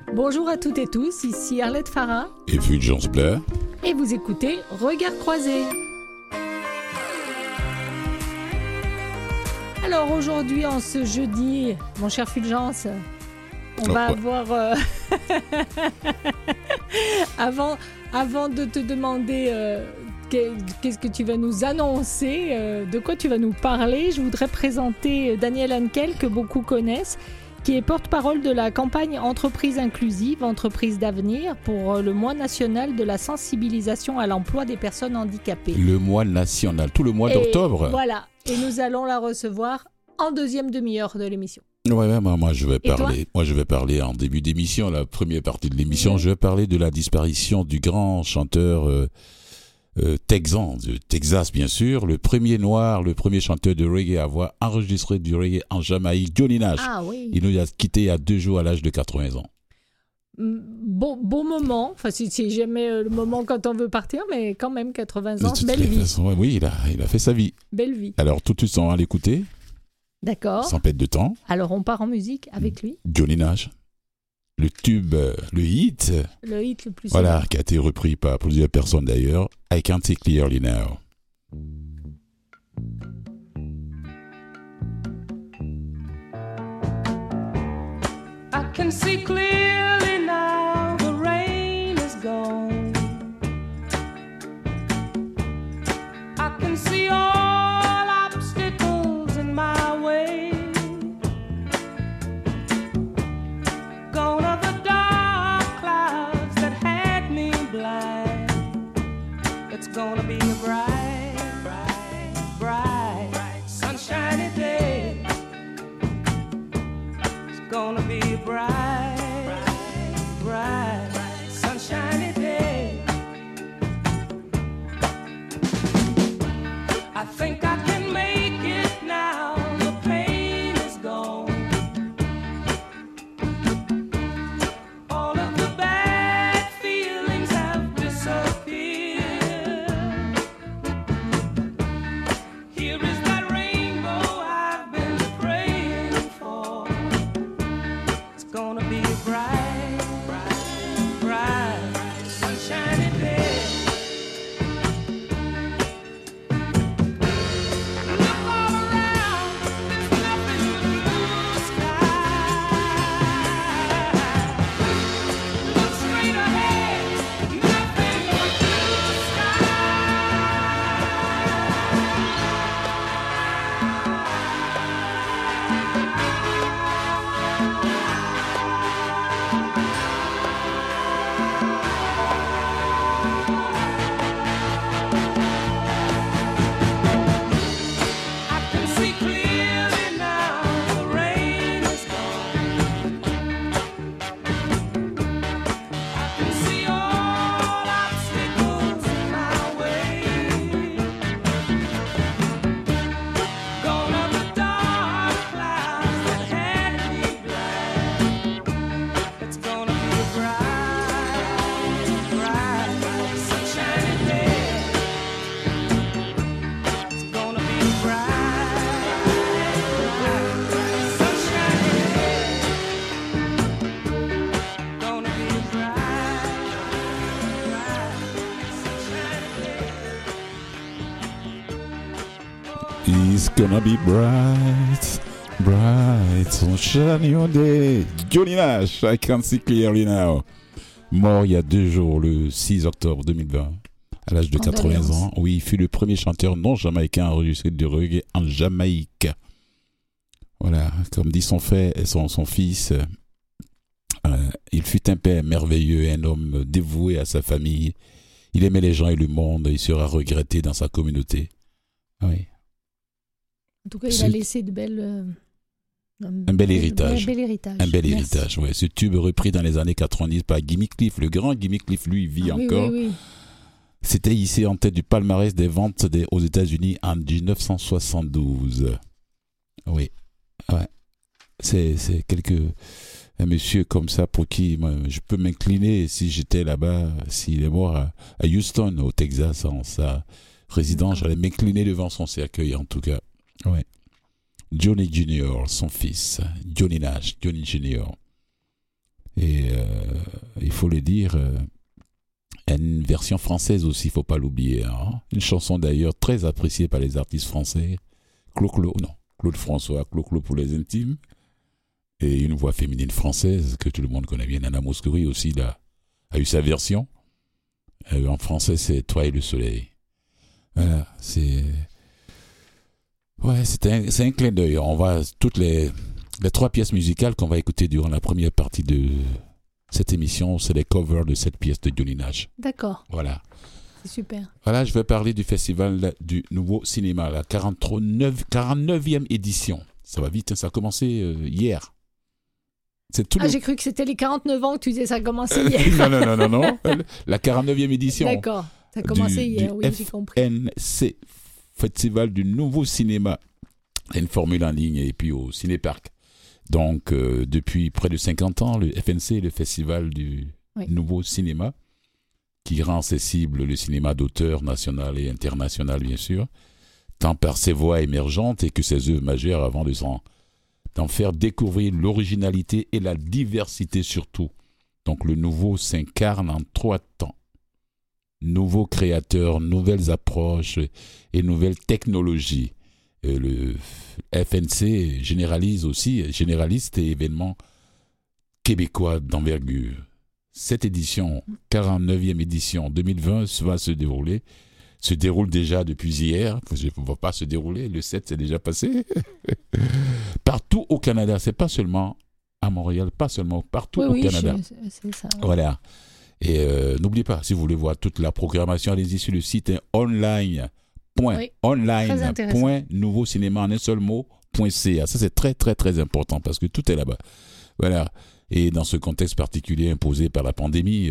Bonjour à toutes et tous, ici Arlette Farah et Fulgence Blair. Et vous écoutez Regard croisé. Alors aujourd'hui, en ce jeudi, mon cher Fulgence, on va avoir... avant de te demander qu'est-ce que tu vas nous annoncer, de quoi tu vas nous parler, je voudrais présenter Daniel Henkel, que beaucoup connaissent, qui est porte-parole de la campagne Entreprise inclusive, entreprise d'avenir, pour le mois national de la sensibilisation à l'emploi des personnes handicapées. Le mois national, tout le mois d'octobre. Voilà, et nous allons la recevoir en deuxième demi-heure de l'émission. Ouais, moi je vais parler en début d'émission, la première partie de l'émission, je vais parler de la disparition du grand chanteur texan, de Texas bien sûr, le premier noir, le premier chanteur de reggae à avoir enregistré du reggae en Jamaïque, Johnny Nash. Ah oui. Il nous a quittés il y a 2 jours à l'âge de 80 ans. Beau moment, enfin c'est jamais le moment quand on veut partir, mais quand même 80 ans, belle vie. Façon, oui, il a fait sa vie. Belle vie. Alors tout de suite on va l'écouter. D'accord. Sans perdre de temps. Alors on part en musique avec lui. Johnny Nash. Le tube, le hit. Le hit le plus voilà, célèbre. Qui a été repris par plusieurs personnes d'ailleurs. I Can't See Clearly Now. I can see clearly now, the rain is gone. I can see all obstacles in my way. Gone are the dark clouds that had me blind. It's gonna be a bright, bright, bright, sunshiny day. It's gonna be a bright, bright, sunshiny day. I think I can make it now. The pain is gone. All of the bad feelings have disappeared. Here is that rainbow I've been praying for. It's gonna be a bright, bright, bright, sunshiny day. Look all around, there's nothing but blue sky. Look straight ahead, nothing but blue sky. I can see clearly now, the rain is gone. I can see all obstacles in my way. Gone are the dark clouds that had me blind. It's gonna be a bright, bright, sunshiny day. It's gonna be a bright, bright, sunshiny day. Gonna be a bright, bright, sunshiny day. It's gonna be bright, bright, sunshiny day. Johnny Nash, I Can't See Clearly Now. Mort il y a 2 jours, le 6 octobre 2020, à l'âge de 80 ans. Oui, il fut le premier chanteur non jamaïcain à enregistrer du reggae en Jamaïque. Voilà, comme dit son fils, il fut un père merveilleux, un homme dévoué à sa famille. Il aimait les gens et le monde, il sera regretté dans sa communauté. Oui. En tout cas, il a laissé de belles... Un bel héritage. Un bel héritage. Un bel héritage, ouais. Ce tube repris dans les années 90 par Gimme Cliff. Le grand Gimme Cliff, lui, vit encore. Oui. C'était hissé en tête du palmarès des ventes aux États-Unis en 1972. Oui. Ouais. C'est un monsieur comme ça pour qui moi, je peux m'incliner si j'étais là-bas, s'il est mort à Houston, au Texas, en sa résidence, j'allais m'incliner devant son cercueil en tout cas. Ouais. Johnny Junior, son fils, Johnny Nash, Johnny Junior. Et il faut le dire, il y a une version française aussi, il ne faut pas l'oublier. Hein. Une chanson d'ailleurs très appréciée par les artistes français. Claude François, Clo-Clo pour les intimes. Et une voix féminine française que tout le monde connaît bien, Nana Mouskouri aussi, a eu sa version. En français, c'est Toi et le soleil. Voilà, c'est un clin d'œil. On va toutes les 3 pièces musicales qu'on va écouter durant la première partie de cette émission, c'est les covers de cette pièce de Johnny Nash. D'accord. Voilà. C'est super. Voilà, je vais parler du festival du Nouveau Cinéma, la 49e édition. Ça va vite, hein, ça a commencé hier. J'ai cru que c'était les 49 ans que tu disais ça a commencé hier. Non. La 49e édition. D'accord, ça a commencé hier, oui, j'ai compris. FNC, Festival du Nouveau Cinéma. Il y a une formule en ligne et puis au Cinéparc. Donc, depuis près de 50 ans, le FNC est le Festival du Nouveau Cinéma qui rend accessible le cinéma d'auteur national et international, bien sûr, tant par ses voix émergentes et que ses œuvres majeures avant d'en faire découvrir l'originalité et la diversité surtout. Donc le nouveau s'incarne en 3 temps. Nouveaux créateurs, nouvelles approches et nouvelles technologies. Le FNC généraliste et événement québécois d'envergure. Cette édition, 49e édition 2020, va se déroule déjà depuis hier. Il ne va pas se dérouler, le 7 c'est déjà passé. Partout au Canada, c'est pas seulement à Montréal, partout au Canada. C'est ça. Ouais. Voilà. Et n'oubliez pas, si vous voulez voir toute la programmation, allez-y sur le site online.nouveaucinéma en un seul mot.ca. Ça c'est très très très important parce que tout est là-bas. Voilà. Et dans ce contexte particulier imposé par la pandémie,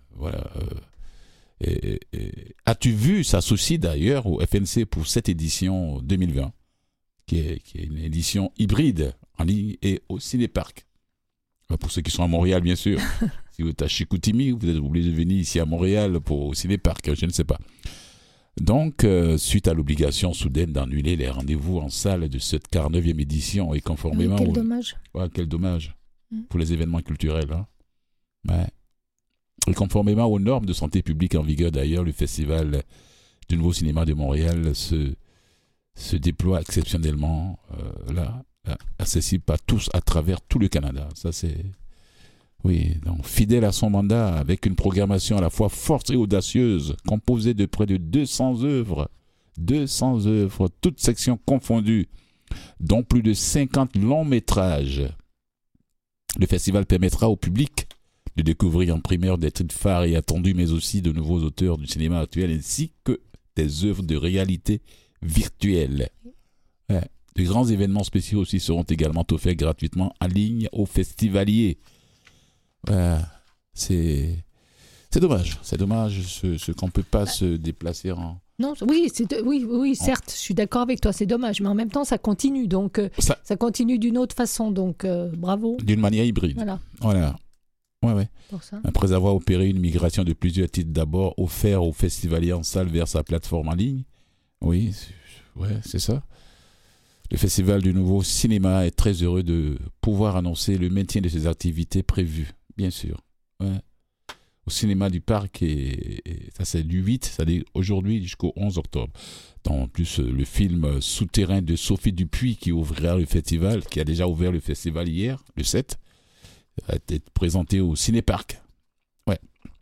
as-tu vu ça s'associe d'ailleurs au FNC pour cette édition 2020, qui est une édition hybride en ligne et au Cinéparc. Pour ceux qui sont à Montréal, bien sûr. Si vous êtes à Chicoutimi, vous êtes obligé de venir ici à Montréal au Cinéparc, je ne sais pas. Donc, suite à l'obligation soudaine d'annuler les rendez-vous en salle de cette 49e édition et conformément... Quel dommage. Ouais, quel dommage pour les événements culturels. Hein. Ouais. Et conformément aux normes de santé publique en vigueur d'ailleurs, le Festival du Nouveau Cinéma de Montréal se déploie exceptionnellement accessible à tous à travers tout le Canada. Ça c'est... Oui, donc fidèle à son mandat, avec une programmation à la fois forte et audacieuse, composée de près de 200 œuvres, toutes sections confondues, dont plus de 50 longs métrages. Le festival permettra au public de découvrir en primeur des titres phares et attendus, mais aussi de nouveaux auteurs du cinéma actuel, ainsi que des œuvres de réalité virtuelle. Ouais. De grands événements spéciaux aussi seront également offerts gratuitement en ligne aux festivaliers. C'est dommage. C'est dommage ce qu'on ne peut pas se déplacer en... Non, oui, certes, je suis d'accord avec toi, c'est dommage, mais en même temps, ça continue, donc ça continue d'une autre façon, donc bravo. D'une manière hybride. Voilà. Ouais. Pour ça. Après avoir opéré une migration de plusieurs titres d'abord offerts aux festivaliers en salle vers sa plateforme en ligne, oui, c'est ça. Le Festival du Nouveau Cinéma est très heureux de pouvoir annoncer le maintien de ses activités prévues, bien sûr. Ouais. Au cinéma du parc, et ça c'est du 8, c'est-à-dire aujourd'hui jusqu'au 11 octobre. En plus, le film Souterrain de Sophie Dupuis qui ouvrira le festival, qui a déjà ouvert le festival hier, le 7, a été présenté au Cinéparc. Ouais.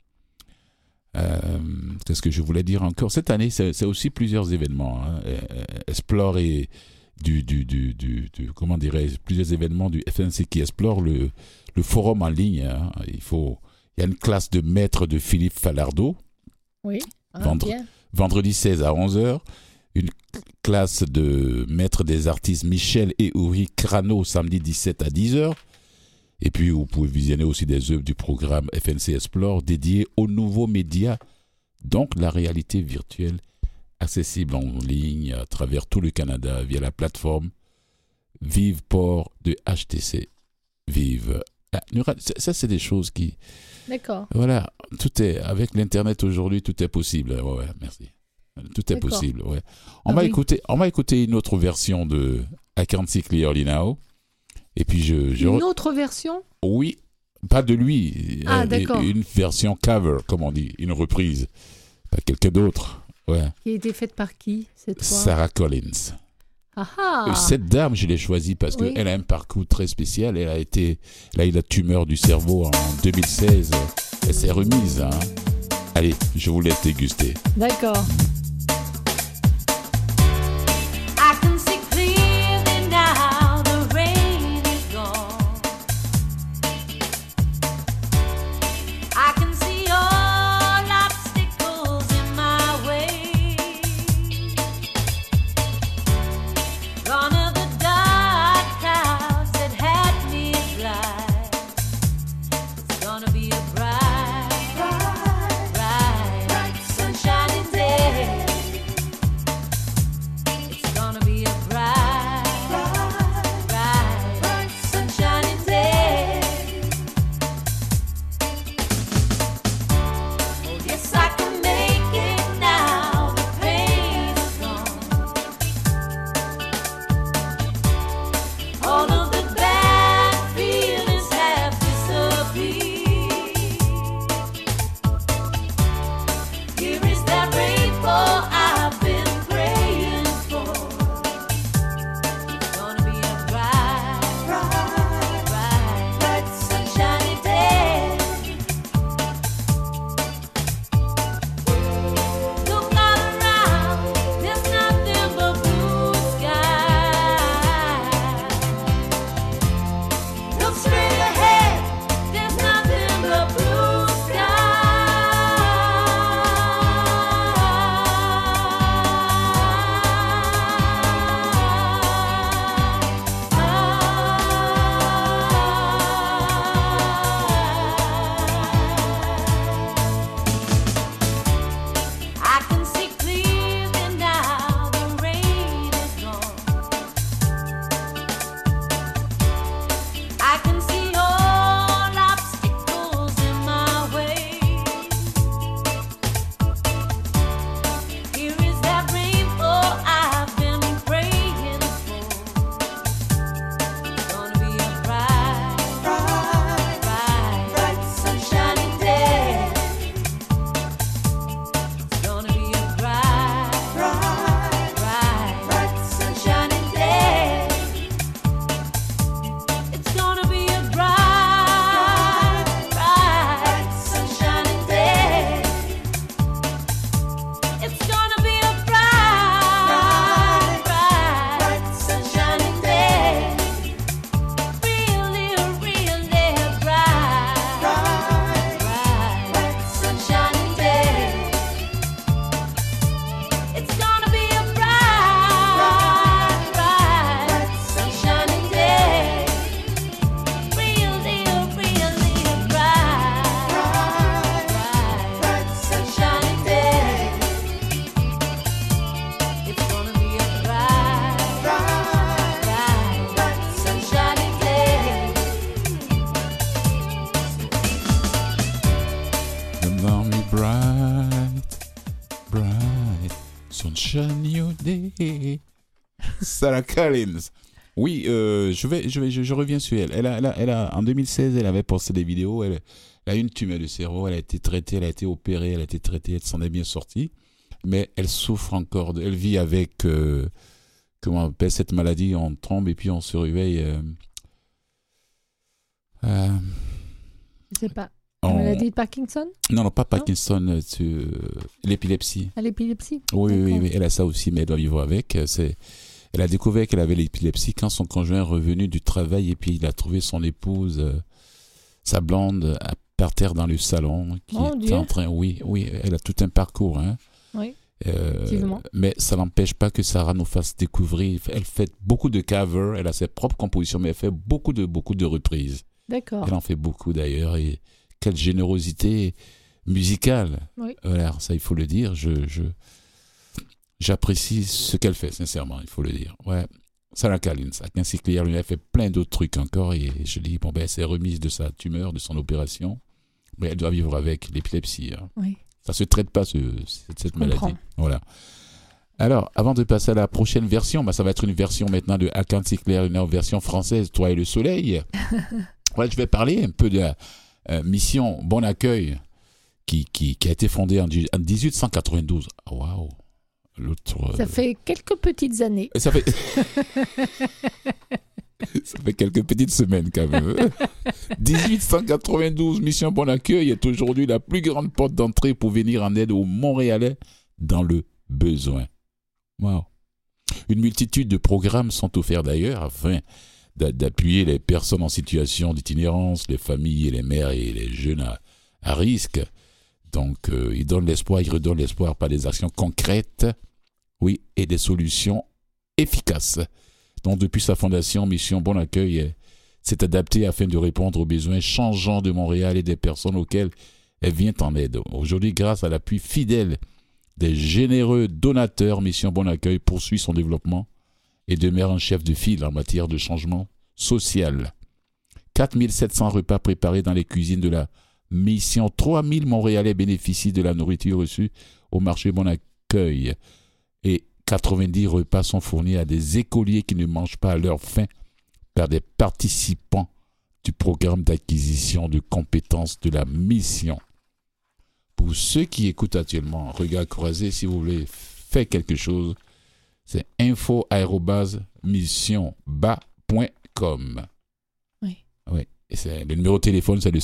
Qu'est-ce que je voulais dire encore? Cette année, c'est aussi plusieurs événements. Hein. Explore et comment dirais-je, plusieurs événements du FNC qui explorent le forum en ligne. Hein. Il y a une classe de maître de Philippe Falardeau. Oui. Vendredi 16 à 11h. Une classe de maître des artistes Michel et Uri Crano samedi 17 à 10h. Et puis, vous pouvez visionner aussi des œuvres du programme FNC Explore dédiées aux nouveaux médias, donc la réalité virtuelle accessible en ligne à travers tout le Canada via la plateforme Vive Port de HTC. Vive. Ça, c'est des choses qui... D'accord. Voilà, tout est... Avec l'Internet aujourd'hui, tout est possible. Ouais, merci. Tout est possible, ouais. On va écouter une autre version de I Can't See Clearly Now. Et puis une autre version? Oui, Pas de lui. D'accord. Une version cover, comme on dit, une reprise. Pas quelqu'un d'autre. Ouais. Qui a été faite par qui cette fois? Sarah Collins. Ah ah. Cette dame, je l'ai choisie parce Oui. qu'elle a un parcours très spécial. Elle a eu la tumeur du cerveau en 2016. Elle s'est remise. Hein. Allez, je vous laisse déguster. D'accord. I can see clearly now the rain is gone. I can see all obstacles in my way. Gone are the dark clouds that had me blind. It's gonna be a bright, bright, bright, sunshiny day. It's gonna be a bright, bright, bright, sunshiny day. Oh, yes, I can make it now. The pain is gone. All of the bad feelings have disappeared. Here is that rainbow I've been praying for. It's gonna be a bright, bright, bright, bright, sunshiny day. Look all around, there's nothing but blue sky. Look straight ahead, there's nothing but blue I can see clearly now the rain is gone. I can see all obstacles in my way. Here is that rainbow I've been praying for. It's gonna be a bright, bright, bright, bright, sunshiny day. It's gonna be a bright, bright, bright, bright, sunshiny day. It's gonna be a bright, bright, sunshiny day. It's gonna be a bright, bright, sunshiny day. Really, really bright, bright, sunshiny day. It's gonna be a bright, bright, sunshiny day. Really, really bright, bright, sunshiny day. It's gonna be a bright, bright, sunshiny day. Remember me bright, bright, sunshine day. Sarah Collins. Oui, je reviens sur elle. En 2016, elle avait posté des vidéos. Elle a eu une tumeur du cerveau. Elle a été traitée, elle a été opérée, elle a été traitée. Elle s'en est bien sortie. Mais elle souffre encore. Elle vit avec, comment on appelle cette maladie? On tombe et puis on se réveille. Je sais pas. La maladie de Parkinson? Non, pas Parkinson, l'épilepsie. À l'épilepsie? Oui, D'accord. elle a ça aussi, mais elle doit vivre avec. Elle a découvert qu'elle avait l'épilepsie quand son conjoint est revenu du travail et puis il a trouvé son épouse, sa blonde, par terre dans le salon. Qui Mon était Dieu. en train, oui, elle a tout un parcours. Hein. Oui, effectivement. Mais ça n'empêche pas que Sarah nous fasse découvrir. Elle fait beaucoup de covers, elle a ses propres compositions, mais elle fait beaucoup de reprises. D'accord. Elle en fait beaucoup d'ailleurs. Et quelle générosité musicale. Oui. Voilà, ça il faut le dire. J'apprécie ce qu'elle fait, sincèrement, il faut le dire. Ouais. Sarah Collins, à Quincy-Clear, lui a fait plein d'autres trucs encore. Et je dis, bon, ben, elle s'est remise de sa tumeur, de son opération. Mais elle doit vivre avec l'épilepsie. Hein. Oui. Ça se traite pas, cette maladie. comprends. Voilà. Alors, avant de passer à la prochaine version, bah, ça va être une version maintenant de À Quincy-Clear, une version française, Toi et le soleil. Ouais, je vais parler un peu de la mission Bon Accueil qui a été fondée en 1892. Ah, waouh! L'autre. Ça fait quelques petites années. Ça fait. Ça fait quelques petites semaines quand même. 1892, Mission Bon Accueil est aujourd'hui la plus grande porte d'entrée pour venir en aide aux Montréalais dans le besoin. Wow. Une multitude de programmes sont offerts d'ailleurs afin d'appuyer les personnes en situation d'itinérance, les familles et les mères et les jeunes à risque. Donc, ils donnent l'espoir, ils redonnent l'espoir par des actions concrètes, oui, et des solutions efficaces. Donc, depuis sa fondation, Mission Bon Accueil s'est adaptée afin de répondre aux besoins changeants de Montréal et des personnes auxquelles elle vient en aide. Aujourd'hui, grâce à l'appui fidèle des généreux donateurs, Mission Bon Accueil poursuit son développement et demeure un chef de file en matière de changement social. 4700 repas préparés dans les cuisines de la mission. 3000 Montréalais bénéficient de la nourriture reçue au marché Bon Accueil. Et 90 repas sont fournis à des écoliers qui ne mangent pas à leur faim par des participants du programme d'acquisition de compétences de la mission. Pour ceux qui écoutent actuellement, regard croisé, si vous voulez faire quelque chose, c'est info@missionba.com. Oui. Oui. Et le numéro de téléphone, c'est le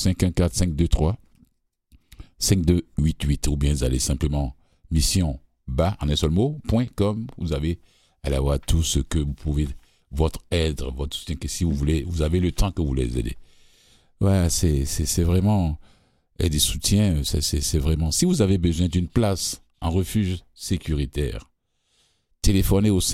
514-523-5288. Ou bien vous allez simplement missionba, en un seul mot, .com. Vous avez à la voir tout ce que vous pouvez, votre aide, votre soutien, que si vous voulez, vous avez le temps que vous les aidez. Ouais, c'est vraiment... Et des soutiens, c'est vraiment... Si vous avez besoin d'une place en refuge sécuritaire, téléphonez au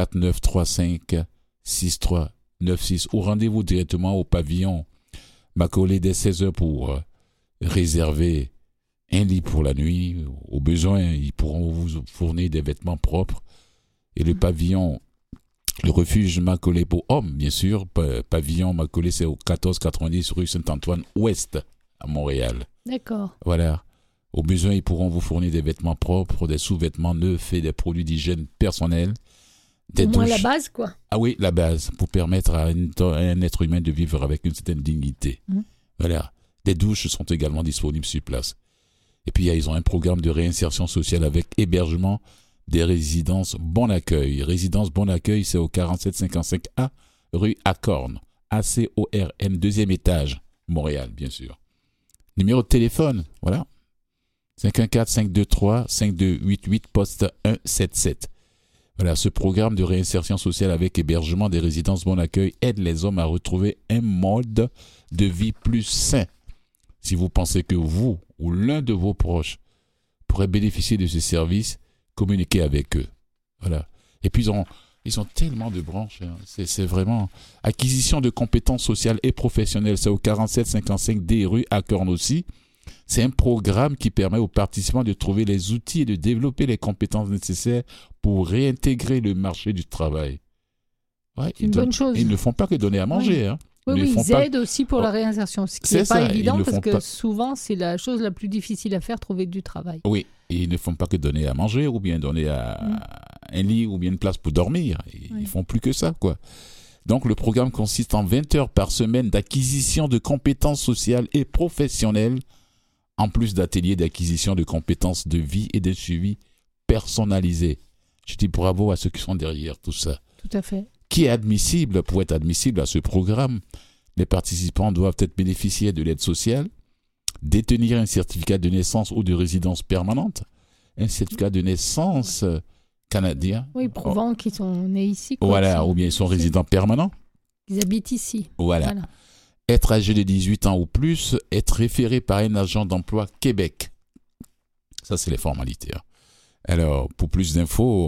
514-935-6396 ou rendez-vous directement au pavillon Macaulay dès 16h pour réserver un lit pour la nuit. Au besoin, ils pourront vous fournir des vêtements propres. Et le pavillon, le refuge Macaulay pour hommes, bien sûr, pavillon Macaulay, c'est au 1490 rue Saint-Antoine-Ouest à Montréal. D'accord. Voilà. Au besoin, ils pourront vous fournir des vêtements propres, des sous-vêtements neufs et des produits d'hygiène personnelle. Des Au moins douches. la base, quoi. Ah oui, la base, pour permettre à un être humain de vivre avec une certaine dignité. Voilà. Des douches sont également disponibles sur place. Et puis, ils ont un programme de réinsertion sociale avec hébergement des résidences Bon Accueil. Résidence Bon Accueil, c'est au 4755A, rue Acorn, ACORN, 2e étage, Montréal, bien sûr. Numéro de téléphone, voilà. 514-523-5288, poste 177. Voilà, ce programme de réinsertion sociale avec hébergement des résidences Bon Accueil aide les hommes à retrouver un mode de vie plus sain. Si vous pensez que vous ou l'un de vos proches pourrait bénéficier de ce service, communiquez avec eux. Voilà. Et puis, ils ont tellement de branches. Hein. C'est vraiment... Acquisition de compétences sociales et professionnelles, c'est au 4755D rue Acorn aussi. C'est un programme qui permet aux participants de trouver les outils et de développer les compétences nécessaires pour réintégrer le marché du travail. Ouais, C'est une bonne chose. Ils ne font pas que donner à manger. Oui. Hein. Oui, ils aident aussi pour la réinsertion, ce qui n'est pas évident parce que souvent, c'est la chose la plus difficile à faire, trouver du travail. Oui, et ils ne font pas que donner à manger ou bien donner un lit ou bien une place pour dormir. Ils font plus que ça, quoi. Donc, le programme consiste en 20 heures par semaine d'acquisition de compétences sociales et professionnelles, en plus d'ateliers d'acquisition de compétences de vie et de suivi personnalisé. Je dis bravo à ceux qui sont derrière tout ça. Tout à fait. Qui est admissible, pour être admissible à ce programme, les participants doivent être bénéficiaires de l'aide sociale, détenir un certificat de naissance ou de résidence permanente, un certificat de naissance canadien. Oui, prouvant qu'ils sont nés ici. Quoi, voilà, ou bien ils sont résidents permanents. Ils habitent ici. Voilà. Être âgé de 18 ans ou plus, être référé par un agent d'emploi Québec. Ça, c'est les formalités. Hein. Alors, pour plus d'infos,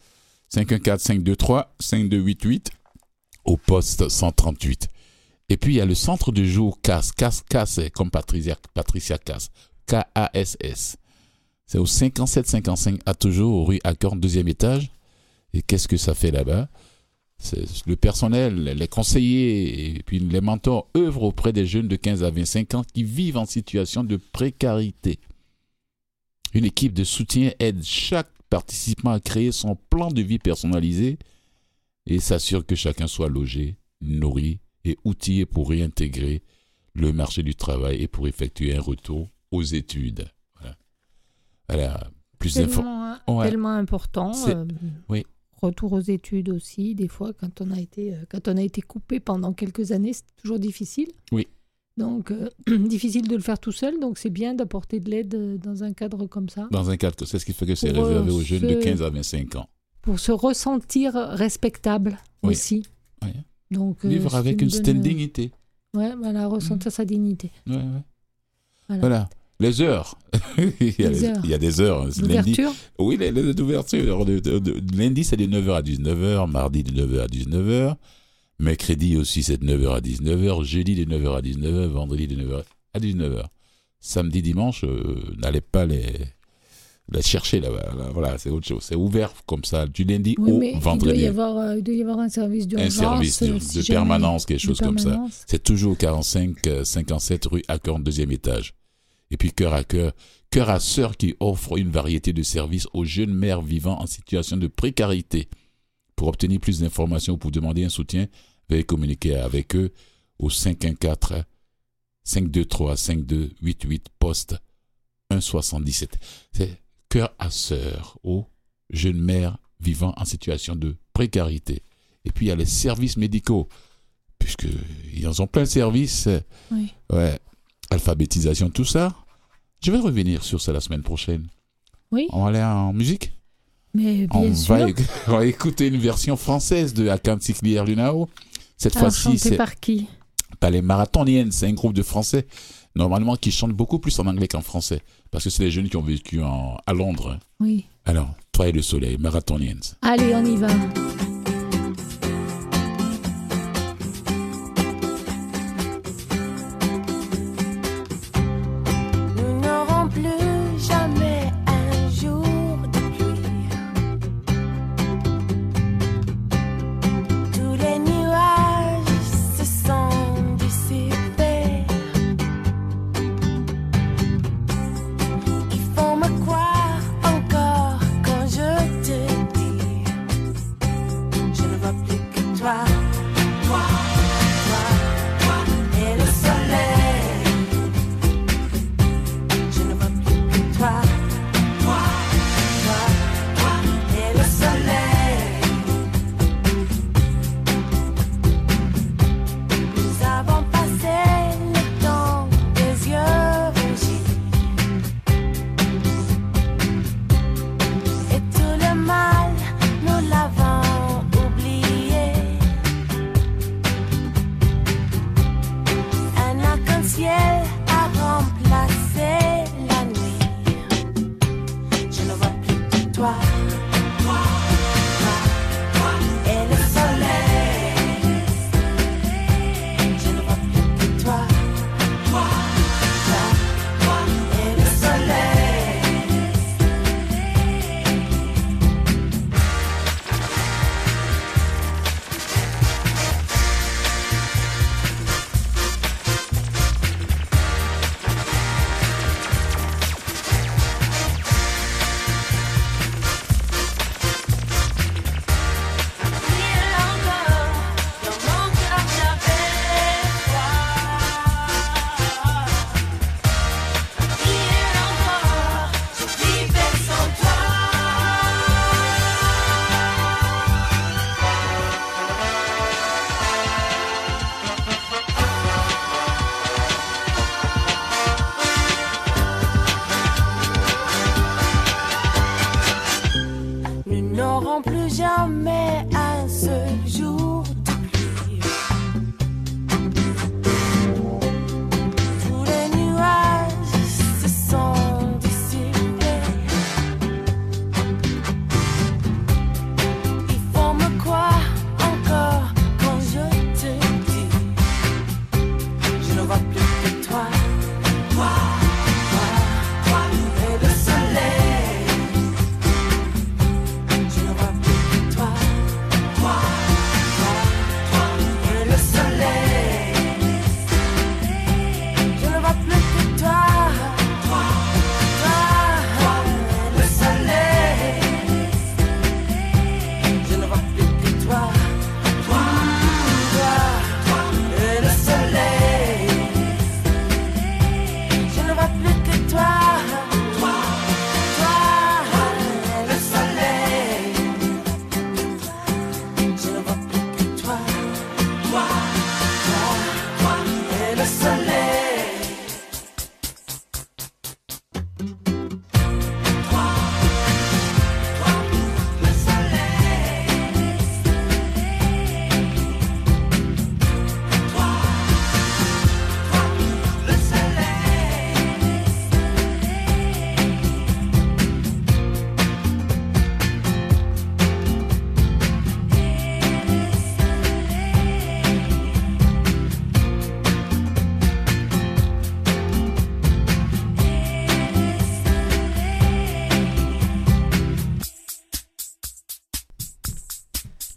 514-523-5288 au poste 138. Et puis, il y a le centre de jour CAS. CAS, comme Patricia Cass. K-A-S-S. C'est au 5755 à toujours, rue Acorn, 2e étage. Et qu'est-ce que ça fait là-bas? C'est le personnel, les conseillers et puis les mentors œuvrent auprès des jeunes de 15 à 25 ans qui vivent en situation de précarité. Une équipe de soutien aide chaque participant à créer son plan de vie personnalisé et s'assure que chacun soit logé, nourri et outillée pour réintégrer le marché du travail et pour effectuer un retour aux études. Voilà. Voilà. Plus d'informations. Ouais. Tellement important. Oui. Retour aux études aussi. Des fois, quand on a été coupé pendant quelques années, c'est toujours difficile. Oui. Donc, difficile de le faire tout seul. Donc, c'est bien d'apporter de l'aide dans un cadre comme ça. Dans un cadre, c'est ce qui fait que c'est Pour, réservé aux jeunes de 15 à 25 ans. Pour se ressentir respectable Oui. aussi. Oui. Donc, Vivre avec une certaine dignité. Ouais, voilà, ressentir sa dignité. Ouais. Voilà. Les heures. il y a des heures. L'ouverture. Oui, les heures d'ouverture. Lundi, c'est de 9h à 19h. Mardi, de 9h à 19h. Mercredi aussi, c'est de 9h à 19h. Jeudi, de 9h à 19h. Vendredi, de 9h à 19h. Samedi, dimanche, n'allez pas les chercher là-bas. Là, voilà, c'est autre chose. C'est ouvert comme ça, du lundi au vendredi. Il doit y avoir un service d'urgence. Un service de permanence, quelque chose comme ça. C'est toujours 45-57 rue Acorn, 2e étage. Et puis Cœur à Sœur qui offre une variété de services aux jeunes mères vivant en situation de précarité. Pour obtenir plus d'informations ou pour demander un soutien, veuillez communiquer avec eux au 514-523-5288 poste 177. C'est Cœur à Sœur aux jeunes mères vivant en situation de précarité. Et puis il y a les services médicaux, puisqu'ils en ont plein de services. Oui. Ouais. Alphabétisation, tout ça. Je vais revenir sur ça la semaine prochaine. Oui. On va aller en musique. Mais bien sûr. On va écouter une version française de I Can't See Clear Now. Cette fois-ci, c'est par qui? Par les Marathoniennes. C'est un groupe de Français, normalement, qui chantent beaucoup plus en anglais qu'en français. Parce que c'est les jeunes qui ont vécu à Londres. Oui. Alors, Toi et le soleil, Marathoniennes. Allez, on y va. Nous n'aurons plus jamais un jour de pluie. Tous les nuages se sont dissipés. Ils font me croire encore quand je te dis je ne vois plus que toi. Toi et le soleil. Je ne vois plus que toi et le soleil. Nous avons passé le temps des yeux rougis et tout le mal, nous l'avons oublié. Un arc-en-ciel a remplacé la nuit. Je ne vois plus que toi et le soleil. Je ne vois plus que toi et le soleil. Il encore dans mon cœur j'avais foi. Il encore je vivais sans toi. Nous n'aurons plus jamais un seul jour de pluie. Tous les nuages se sont dissipés. Ils font me croire encore quand je te dis je ne vois plus que toi et le soleil. Je ne vois plus que toi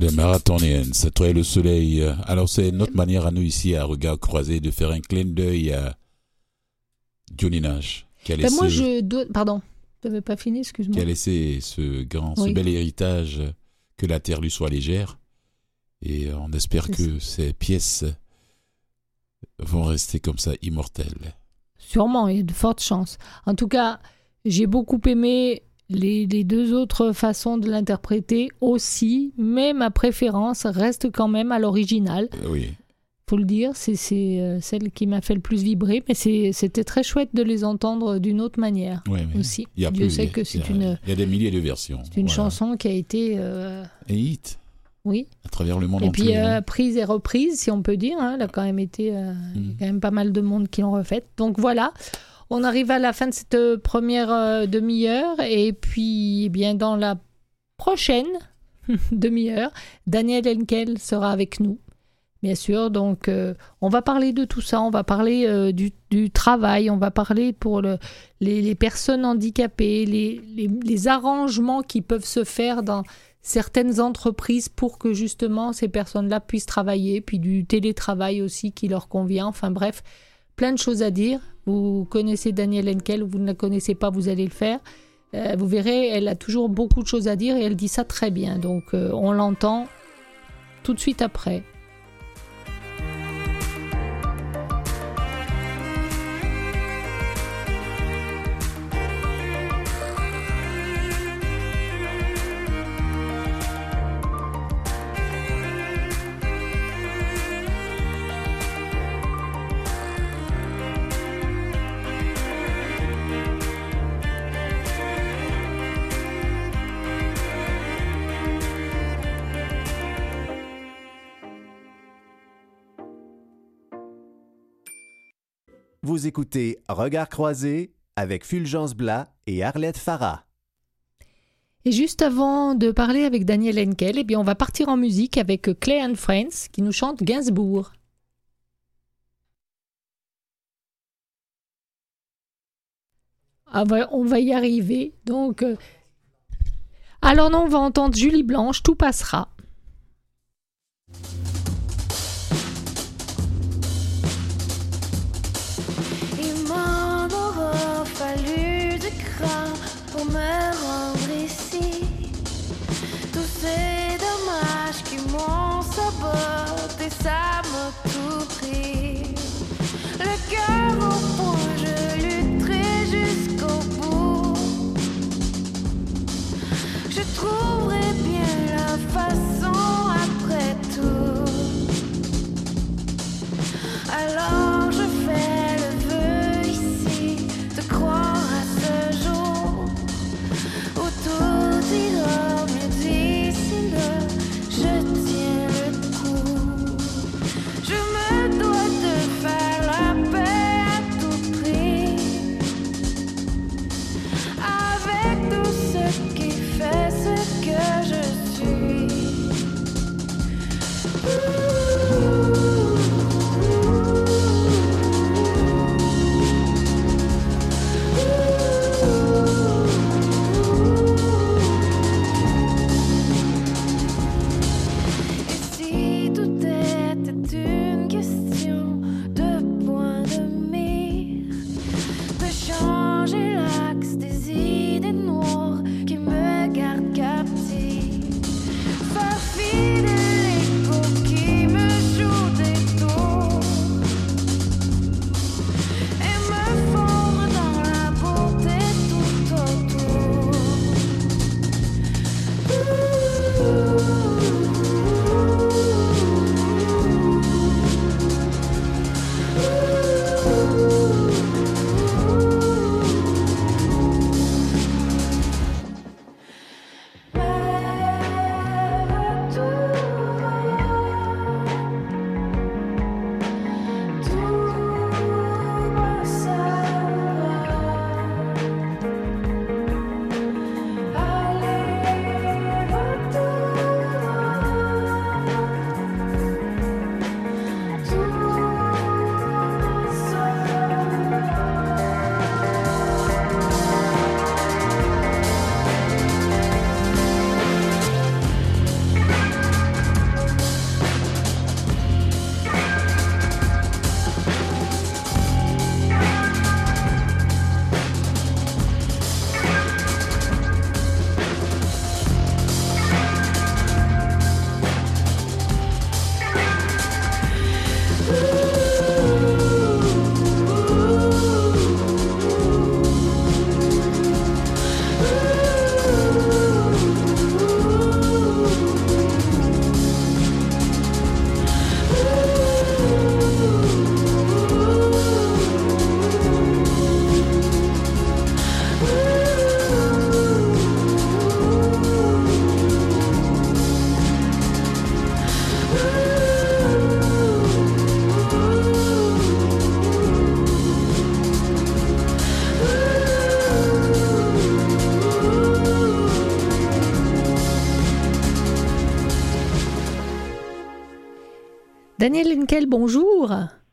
Les marathoniennes, c'est toi et le soleil. Alors c'est notre manière à nous ici, à regard croisé, de faire un clin d'œil à Johnny Nash, qui a laissé, Moi, je dois... Pardon, tu n'avais pas fini, excuse-moi. qui a laissé ce bel héritage, que la terre lui soit légère. Et on espère que ces pièces vont rester comme ça, immortelles. Sûrement, il y a de fortes chances. En tout cas, j'ai beaucoup aimé les deux autres façons de l'interpréter aussi, mais ma préférence reste quand même à l'original. Oui. Faut le dire, c'est celle qui m'a fait le plus vibrer, mais c'était très chouette de les entendre d'une autre manière aussi. Dieu sait que c'est une... Il y a des milliers de versions. C'est une chanson qui a été... Et hit. Oui. À travers le monde et entier. Et puis prise et reprise, si on peut dire. Hein, elle a quand même été... Il y a quand même pas mal de monde qui l'ont refaite. Donc voilà, on arrive à la fin de cette première demi-heure. Et puis, eh bien, dans la prochaine demi-heure, Daniel Henkel sera avec nous. Bien sûr, donc on va parler de tout ça, on va parler du travail, on va parler pour les personnes handicapées, les arrangements qui peuvent se faire dans certaines entreprises pour que justement ces personnes-là puissent travailler, puis du télétravail aussi qui leur convient, enfin bref, plein de choses à dire. Vous connaissez Daniel Henkel, vous ne la connaissez pas, vous allez le faire. Vous verrez, elle a toujours beaucoup de choses à dire et elle dit ça très bien, donc on l'entend tout de suite après. Vous écoutez Regards croisés avec Fulgence Blas et Arlette Farah. Et juste avant de parler avec Daniel Henkel, eh bien on va partir en musique avec Clay and Friends qui nous chante Gainsbourg. Ah ouais, on va y arriver. Donc, alors non, on va entendre Julie Blanche, Tout passera. Il m'en aura fallu de cran pour me rendre ici. Tous ces dommages qui m'ont saboté, ça m'a tout pris. Le cœur au point, je lutterai jusqu'au bout. Je trouverai bien la façon après tout. Alors je fais le vœu ici de croire à ce jour où tout ira mieux d'ici là. Je tiens le coup. Je me dois de faire la paix Daniel Henkel, bonjour.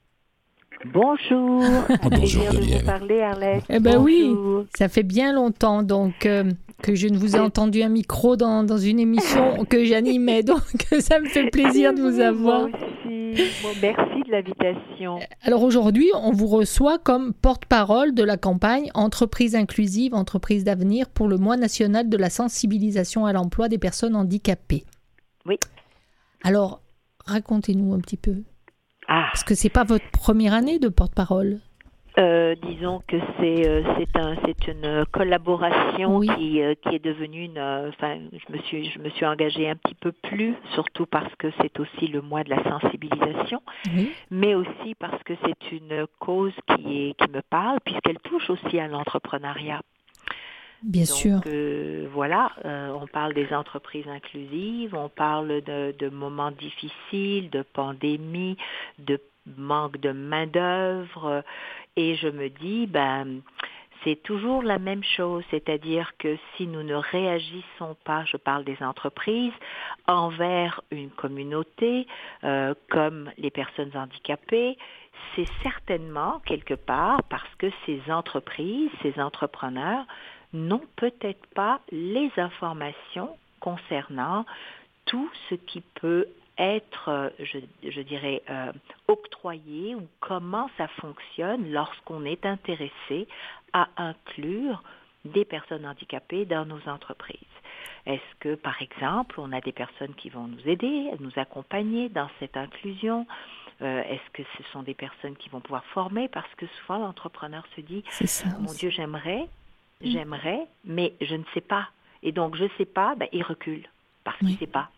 Bonjour. Bonjour, Plaisir de Daniel. vous parler, Arlette. Eh ben oui, Bonjour. ça fait bien longtemps donc que je ne vous ai entendu un micro dans une émission que j'animais, donc ça me fait plaisir de vous avoir. Moi aussi. Bon, merci de l'invitation. Alors aujourd'hui, on vous reçoit comme porte-parole de la campagne Entreprise inclusive, entreprise d'avenir pour le mois national de la sensibilisation à l'emploi des personnes handicapées. Oui. Alors, racontez-nous un petit peu. Ah, Parce que c'est pas votre première année de porte-parole. disons que c'est une collaboration Oui. qui est devenue je me suis engagée un petit peu plus, surtout parce que c'est aussi le mois de la sensibilisation, Oui. mais aussi parce que c'est une cause qui me parle, puisqu'elle touche aussi à l'entrepreneuriat. Bien sûr. Donc, voilà, on parle des entreprises inclusives, on parle de moments difficiles, de pandémie, de manque de main-d'œuvre, et je me dis, c'est toujours la même chose, c'est-à-dire que si nous ne réagissons pas, je parle des entreprises, envers une communauté comme les personnes handicapées, c'est certainement quelque part parce que ces entreprises, ces entrepreneurs n'ont peut-être pas les informations concernant tout ce qui peut être, je dirais, octroyé ou comment ça fonctionne lorsqu'on est intéressé à inclure des personnes handicapées dans nos entreprises. Est-ce que, par exemple, on a des personnes qui vont nous aider, nous accompagner dans cette inclusion? Est-ce que ce sont des personnes qui vont pouvoir former? Parce que souvent, l'entrepreneur se dit, C'est ça. mon Dieu, j'aimerais, mais je ne sais pas. Et donc, je ne sais pas, il recule parce qu'il ne sait pas.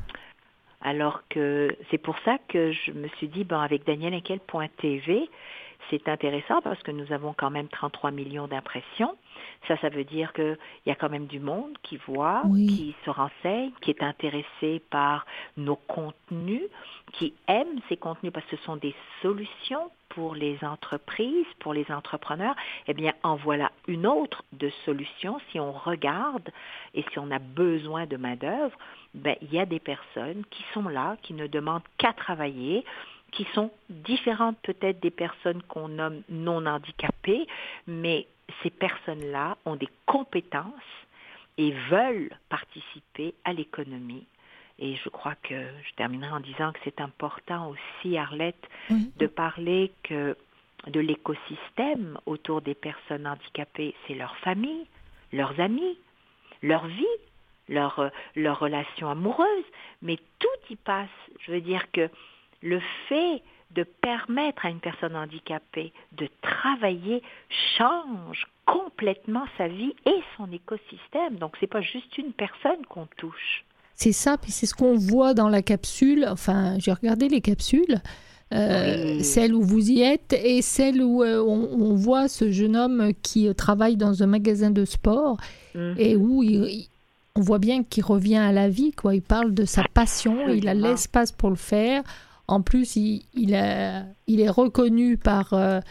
Alors que c'est pour ça que je me suis dit, avec DanielHenkel.tv, c'est intéressant parce que nous avons quand même 33 millions d'impressions. Ça veut dire qu'il y a quand même du monde qui voit, qui se renseigne, qui est intéressé par nos contenus, qui aime ces contenus parce que ce sont des solutions pour les entreprises, pour les entrepreneurs. Eh bien, en voilà une autre de solution. Si on regarde et si on a besoin de main-d'œuvre, il y a des personnes qui sont là, qui ne demandent qu'à travailler, qui sont différentes peut-être des personnes qu'on nomme non handicapées, mais ces personnes-là ont des compétences et veulent participer à l'économie. Et je crois que je terminerai en disant que c'est important aussi, Arlette, de parler de l'écosystème autour des personnes handicapées. C'est leur famille, leurs amis, leur vie, leur relation amoureuse, mais tout y passe. Je veux dire que le fait de permettre à une personne handicapée de travailler change complètement sa vie et son écosystème. Donc, c'est pas juste une personne qu'on touche. C'est ça, puis c'est ce qu'on voit dans la capsule. Enfin, j'ai regardé les capsules, celle où vous y êtes et celle où on voit ce jeune homme qui travaille dans un magasin de sport et où on voit bien qu'il revient à la vie, quoi. Il parle de sa passion, il a l'espace pour le faire. En plus, il est reconnu par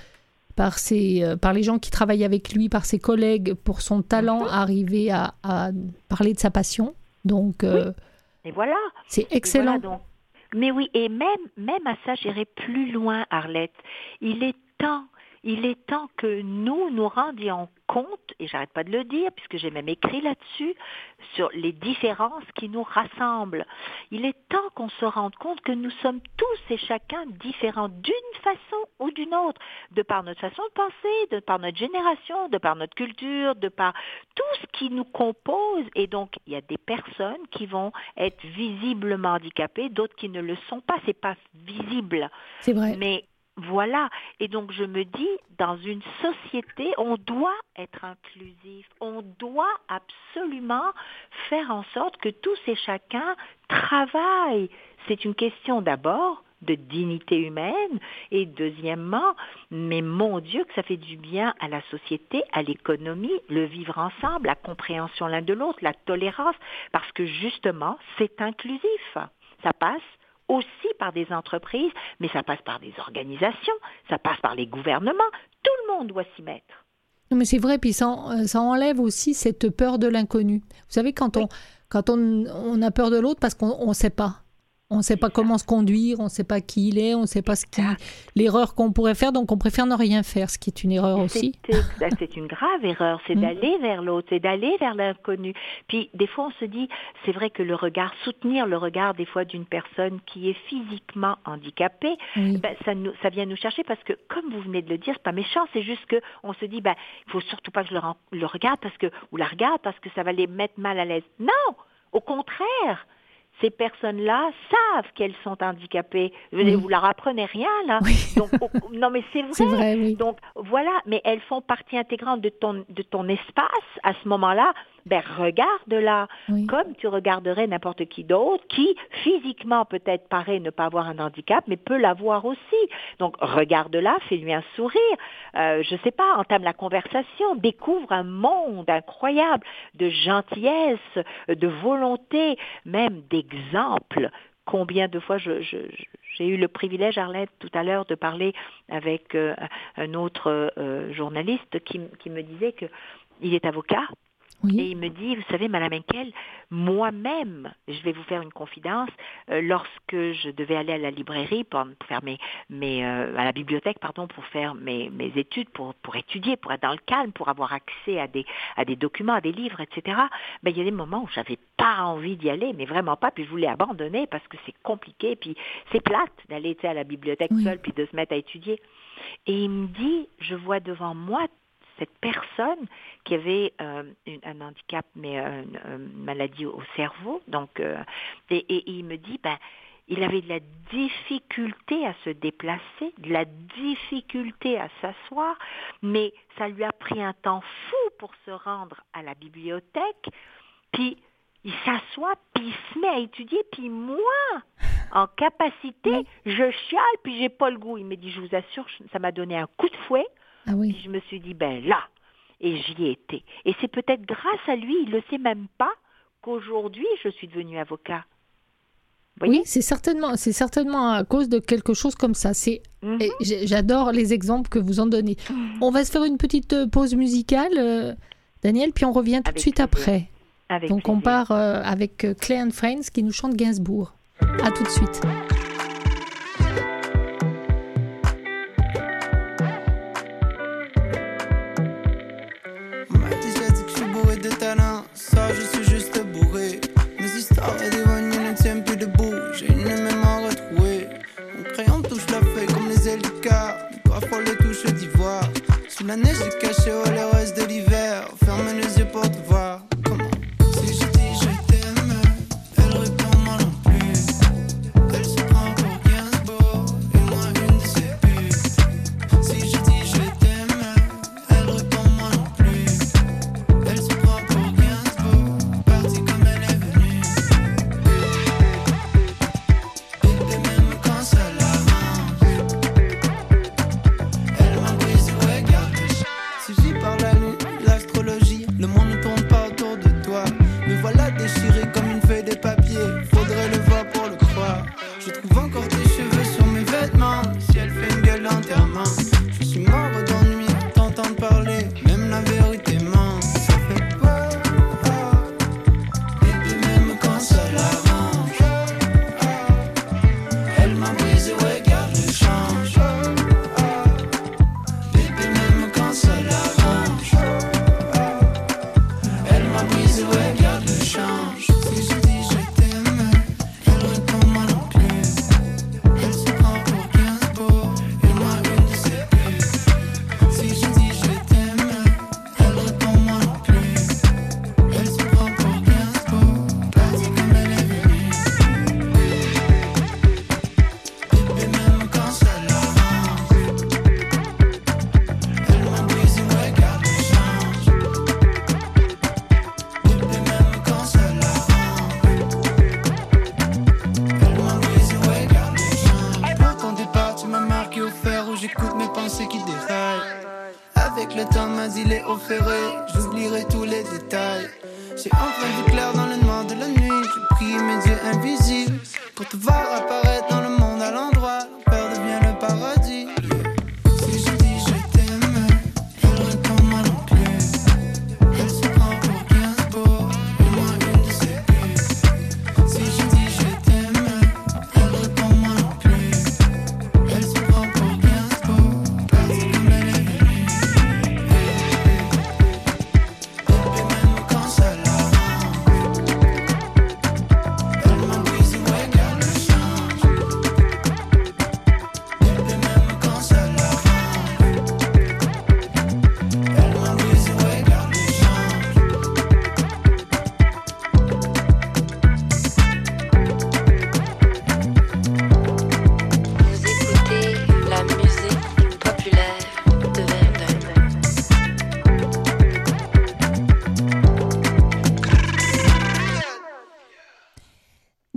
les gens qui travaillent avec lui, par ses collègues, pour son talent à arriver à parler de sa passion. Donc, et voilà. C'est excellent. Et voilà, donc. Mais oui, et même à ça, j'irai plus loin, Arlette. Il est temps que nous rendions compte, et j'arrête pas de le dire, puisque j'ai même écrit là-dessus, sur les différences qui nous rassemblent. Il est temps qu'on se rende compte que nous sommes tous et chacun différents d'une façon ou d'une autre, de par notre façon de penser, de par notre génération, de par notre culture, de par tout ce qui nous compose. Et donc, il y a des personnes qui vont être visiblement handicapées, d'autres qui ne le sont pas. C'est pas visible. C'est vrai. Mais voilà, et donc je me dis, dans une société, on doit être inclusif, on doit absolument faire en sorte que tous et chacun travaillent. C'est une question d'abord de dignité humaine et deuxièmement, mais mon Dieu que ça fait du bien à la société, à l'économie, le vivre ensemble, la compréhension l'un de l'autre, la tolérance, parce que justement, c'est inclusif. Ça passe aussi par des entreprises, mais ça passe par des organisations, ça passe par les gouvernements. Tout le monde doit s'y mettre. Non, mais c'est vrai, puis ça enlève aussi cette peur de l'inconnu. Vous savez, quand on a peur de l'autre parce qu'on ne sait pas. On ne sait pas comment se conduire, on ne sait pas qui il est, on ne sait pas l'erreur qu'on pourrait faire, donc on préfère ne rien faire, ce qui est une erreur aussi. C'est une grave erreur, c'est d'aller vers l'autre, c'est d'aller vers l'inconnu. Puis des fois on se dit, c'est vrai que soutenir le regard des fois d'une personne qui est physiquement handicapée, ça vient nous chercher parce que, comme vous venez de le dire, c'est pas méchant, c'est juste qu'on se dit, il faut surtout pas que je le regarde ou la regarde parce que ça va les mettre mal à l'aise. Non, au contraire. Ces personnes-là savent qu'elles sont handicapées. Vous leur apprenez rien, là. Oui. Donc, non, mais c'est vrai. C'est vrai, oui. Donc, voilà, mais elles font partie intégrante de ton espace à ce moment-là. Regarde-la, comme tu regarderais n'importe qui d'autre, qui physiquement peut-être paraît ne pas avoir un handicap, mais peut l'avoir aussi. Donc, regarde-la, fais-lui un sourire, je sais pas, entame la conversation, découvre un monde incroyable de gentillesse, de volonté, même d'exemple. Combien de fois j'ai eu le privilège, Arlette, tout à l'heure, de parler avec un autre journaliste qui me disait qu'il est avocat. Oui. Et il me dit, vous savez, Madame Henkel, moi-même, je vais vous faire une confidence, lorsque je devais aller à la librairie pour faire à la bibliothèque, pour faire mes études, pour étudier, pour être dans le calme, pour avoir accès à des documents, à des livres, etc. Il y a des moments où j'avais pas envie d'y aller, mais vraiment pas, puis je voulais abandonner parce que c'est compliqué, puis c'est plate d'aller à la bibliothèque seule, puis de se mettre à étudier. Et il me dit, je vois devant moi cette personne qui avait un handicap, mais une maladie au cerveau, donc et il me dit, il avait de la difficulté à se déplacer, de la difficulté à s'asseoir, mais ça lui a pris un temps fou pour se rendre à la bibliothèque, puis il s'assoit, puis il se met à étudier, puis moi, en capacité, je chiale, puis j'ai pas le goût. Il me dit, je vous assure, ça m'a donné un coup de fouet. Ah oui. Puis je me suis dit, là, et j'y ai été. Et c'est peut-être grâce à lui, il ne le sait même pas, qu'aujourd'hui, je suis devenue avocat. Oui, c'est certainement à cause de quelque chose comme ça. J'adore les exemples que vous en donnez. On va se faire une petite pause musicale, Daniel, puis on revient tout de suite après. Donc plaisir. On part avec Clay and Friends qui nous chante Gainsbourg. À tout de suite. Ça, je suis juste bourré. Mes histoires et des vognes ne tiennent plus debout. J'ai une mémoire retrouvée. Mon crayon touche la feuille comme les ailes du car. Du parfois les touches d'ivoire. Sous la neige, j'ai caché les restes de l'hiver. Ferme les yeux pour te voir. Comment? Si je dis je t'aime, elle répond moi non plus. Elle se prend pour Gainsbourg et moi une de ses putes. Si je dis je t'aime, elle répond moi non plus. Elle se prend pour partie comme elle est venue. Et même quand ça l'arrange, elle m'a brisé, regarde. Suivi par la lune, l'astrologie, le monde ne tourne pas autour de toi. Me voilà déchiré comme une feuille de papier. Faudrait le voir pour le croire. Je trouve encore tes cheveux sur mes vêtements. Si elle fait une gueule d'enterrement, je suis mort d'ennui, t'entends parler. Même la vérité ment. Ça fait peur. Ça l'arrange. Elle m'a brisé, regarde le change. Bébé, même quand ça l'arrange. Elle m'a brisé, regarde le change. Si je dis je t'aime, elle répond moi non plus. Elle se prend pour Gainsbourg et moi une de ses putes. Si je dis je t'aime, elle répond moi non plus. Elle se prend pour Gainsbourg. J'écoute mes pensées qui déraillent. Avec le temps, m'asile au ferré, j'oublierai tous les détails. J'ai enfin vu clair dans le noir de la nuit. J'ai prié mes yeux invisibles pour te voir apparaître dans le monde à l'endroit. L'enfer devient le paradis. Si je dis je t'aime, elle répond moi non plus. Elle se prend pour Gainsbourg et moi une de ses putes. Si je dis je t'aime,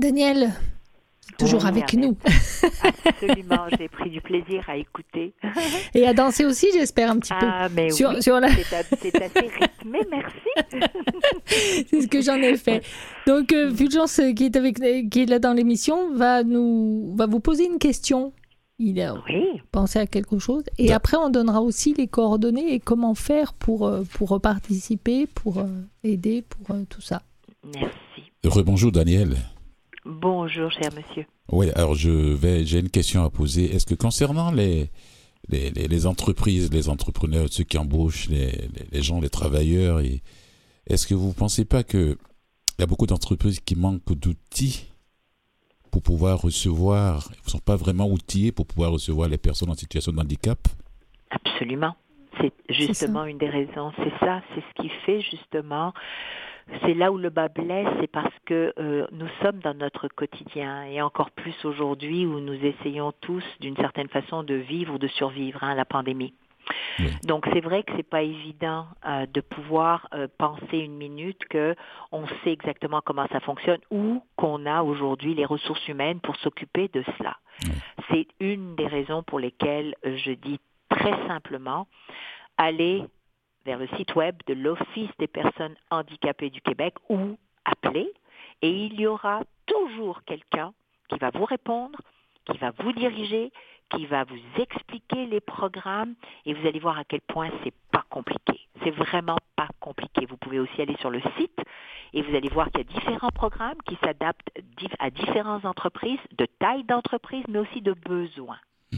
Daniel, toujours Oui, avec Annette. nous. Absolument, j'ai pris du plaisir à écouter. Et à danser aussi, j'espère, un petit peu. Ah, mais Sur- oui, sur la- c'est assez rythmé, merci. C'est ce que j'en ai fait. Donc, Fulgence, qui est là dans l'émission, va vous poser une question. Il a Oui, pensé à quelque chose. Et après, on donnera aussi les coordonnées et comment faire pour participer, pour aider, pour tout ça. merci. Rebonjour Daniel. Bonjour, cher monsieur. Oui, alors j'ai une question à poser. Est-ce que concernant les entreprises, les entrepreneurs, ceux qui embauchent les gens, les travailleurs, est-ce que vous ne pensez pas qu'il y a beaucoup d'entreprises qui manquent d'outils pour pouvoir recevoir, ils ne sont pas vraiment outillés pour pouvoir recevoir les personnes en situation de handicap? Absolument. C'est justement une des raisons. C'est ça, c'est ce qui fait justement. C'est là où le bas blesse, c'est parce que nous sommes dans notre quotidien et encore plus aujourd'hui où nous essayons tous d'une certaine façon de vivre ou de survivre la pandémie. Oui. Donc c'est vrai que c'est pas évident de pouvoir penser une minute que on sait exactement comment ça fonctionne ou qu'on a aujourd'hui les ressources humaines pour s'occuper de cela. Oui. C'est une des raisons pour lesquelles je dis très simplement allez vers le site web de l'Office des personnes handicapées du Québec ou appelez et il y aura toujours quelqu'un qui va vous répondre, qui va vous diriger, qui va vous expliquer les programmes et vous allez voir à quel point c'est pas compliqué. C'est vraiment pas compliqué. Vous pouvez aussi aller sur le site et vous allez voir qu'il y a différents programmes qui s'adaptent à différentes entreprises, de taille d'entreprise, mais aussi de besoins.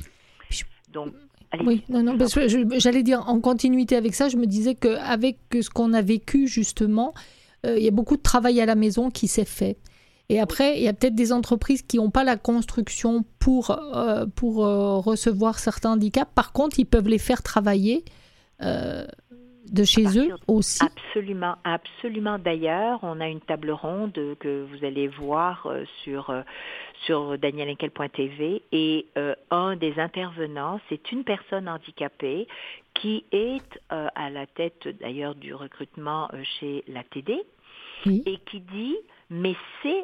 Donc, allez-y. Oui, non, parce que j'allais dire, en continuité avec ça, je me disais qu'avec ce qu'on a vécu, justement, il y a beaucoup de travail à la maison qui s'est fait. Et après, il y a peut-être des entreprises qui n'ont pas la construction pour recevoir certains handicaps. Par contre, ils peuvent les faire travailler de chez eux aussi. Absolument, absolument. D'ailleurs, on a une table ronde que vous allez voir sur danielenkel.tv et un des intervenants, c'est une personne handicapée qui est à la tête d'ailleurs du recrutement chez la TD Oui. et qui dit, mais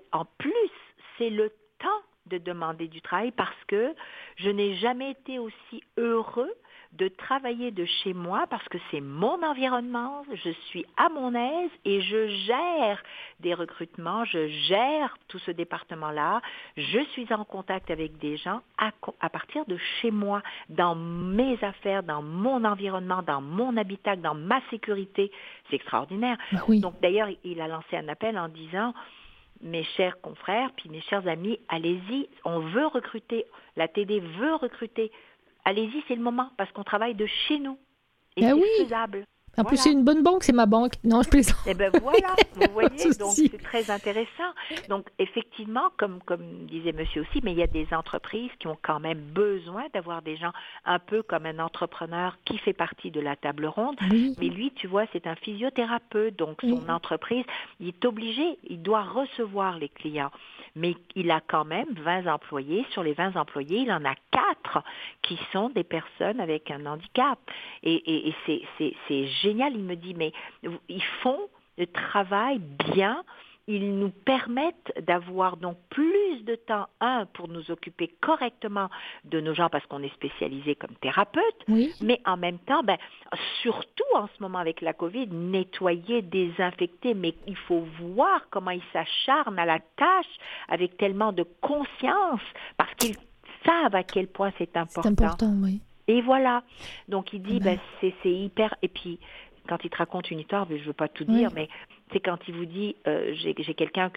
c'est le temps de demander du travail parce que je n'ai jamais été aussi heureux de travailler de chez moi parce que c'est mon environnement, je suis à mon aise et je gère des recrutements, je gère tout ce département-là, je suis en contact avec des gens à partir de chez moi, dans mes affaires, dans mon environnement, dans mon habitat, dans ma sécurité. C'est extraordinaire. Oui. Donc d'ailleurs, il a lancé un appel en disant mes chers confrères, puis mes chers amis, allez-y, on veut recruter, la TD veut recruter. Allez-y, c'est le moment, parce qu'on travaille de chez nous. Et Ah c'est oui. faisable. En plus, c'est une bonne banque, c'est ma banque. Non, je plaisante. Eh bien voilà, vous voyez, donc Souci. c'est très intéressant. Donc effectivement, comme disait monsieur aussi, mais il y a des entreprises qui ont quand même besoin d'avoir des gens un peu comme un entrepreneur qui fait partie de la table ronde. Oui. Mais lui, tu vois, c'est un physiothérapeute, donc son Oui. entreprise, il est obligé, il doit recevoir les clients. Mais il a quand même 20 employés. Sur les 20 employés, il en a 4 qui sont des personnes avec un handicap. Et c'est génial. Il me dit, mais ils font le travail bien. Ils nous permettent d'avoir donc plus de temps, pour nous occuper correctement de nos gens parce qu'on est spécialisé comme thérapeute, Oui. mais en même temps, surtout en ce moment avec la COVID, nettoyer, désinfecter, mais il faut voir comment ils s'acharnent à la tâche avec tellement de conscience parce qu'ils savent à quel point c'est important. C'est important, oui. Et voilà. Donc il dit, c'est hyper... Et puis, quand il te raconte une histoire, je ne veux pas tout dire, mais c'est quand il vous dit, j'ai quelqu'un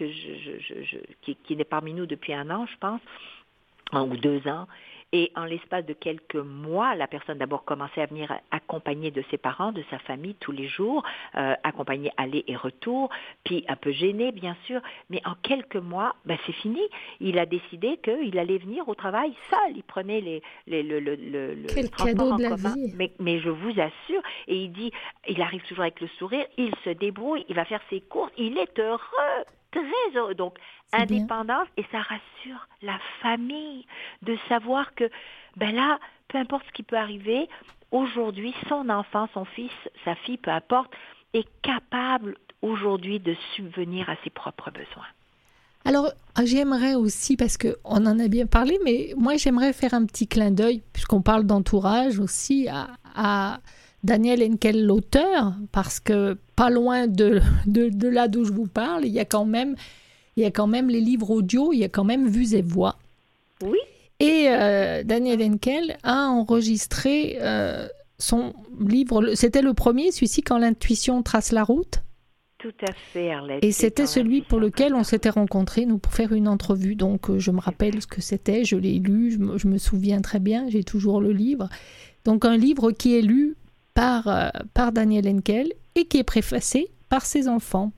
qui n'est parmi nous depuis 1 an, je pense, 1 ou 2 ans, et en l'espace de quelques mois, la personne d'abord commençait à venir accompagner de ses parents, de sa famille tous les jours, accompagner aller et retour, puis un peu gêné bien sûr, mais en quelques mois, c'est fini. Il a décidé qu'il allait venir au travail seul. Il prenait le Quel transport cadeau en de la commun. vie. Mais je vous assure, et il dit, il arrive toujours avec le sourire, il se débrouille, il va faire ses courses, il est heureux. Très heureux. Donc, C'est indépendance, et ça rassure la famille de savoir que, là, peu importe ce qui peut arriver, aujourd'hui, son enfant, son fils, sa fille, peu importe, est capable aujourd'hui de subvenir à ses propres besoins. Alors, j'aimerais aussi, parce qu'on en a bien parlé, mais moi, j'aimerais faire un petit clin d'œil, puisqu'on parle d'entourage aussi, à Daniel Henkel, l'auteur, parce que pas loin de là d'où je vous parle, il y a quand même les livres audio, il y a quand même Vues et Voix. Oui. Et Daniel Henkel a enregistré son livre, c'était le premier, celui-ci, Quand l'intuition trace la route. Tout à fait, Arlette. Et c'était celui pour lequel on s'était rencontrés, nous, pour faire une entrevue. Donc, je me rappelle ce que c'était, je l'ai lu, je me souviens très bien, j'ai toujours le livre. Donc, un livre qui est lu par Daniel Henkel et qui est préfacé par ses enfants.